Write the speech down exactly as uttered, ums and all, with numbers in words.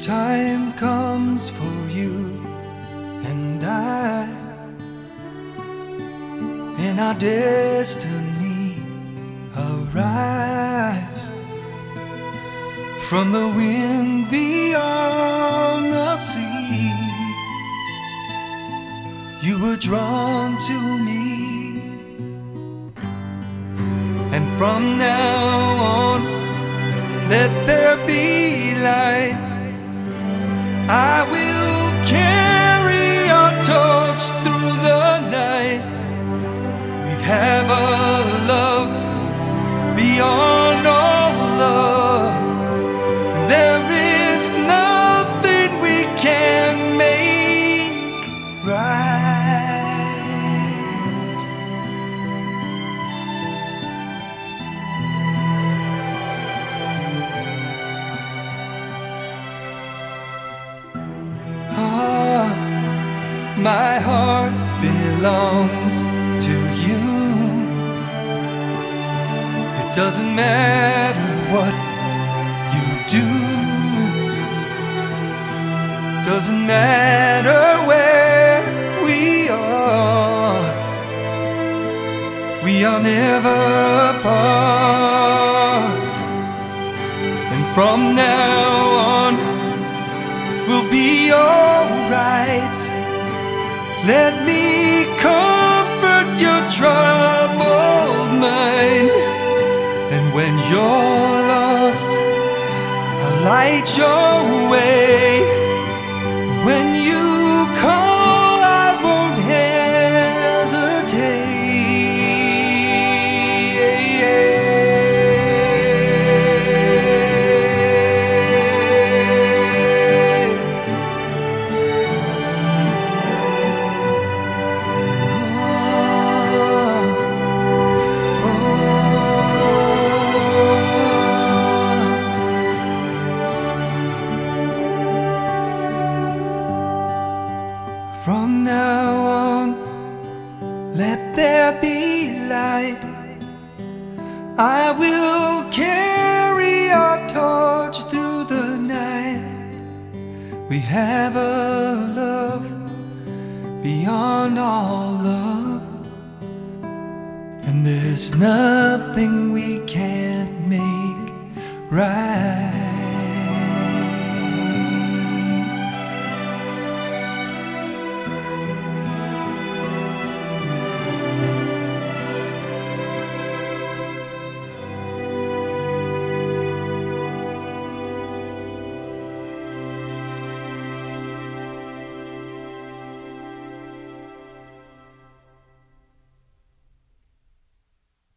time comes for you and I, and our destiny arrives from the wind beyond the sea. You were drawn to me, and from now on, let there be light. I will carry our torch through the night. We have a love beyond all love. There is nothing we can make right. Ah, my heart belongs to you. It doesn't matter what you do, doesn't matter where we are, we are never apart. And from now on, we'll be alright. Let me comfort your troubled mind. And when you're lost, I'll light your way. When you call, I won't hesitate. From now on, let there be light. I will carry our torch through the night. We have a love beyond all love, and there's nothing we can't make right.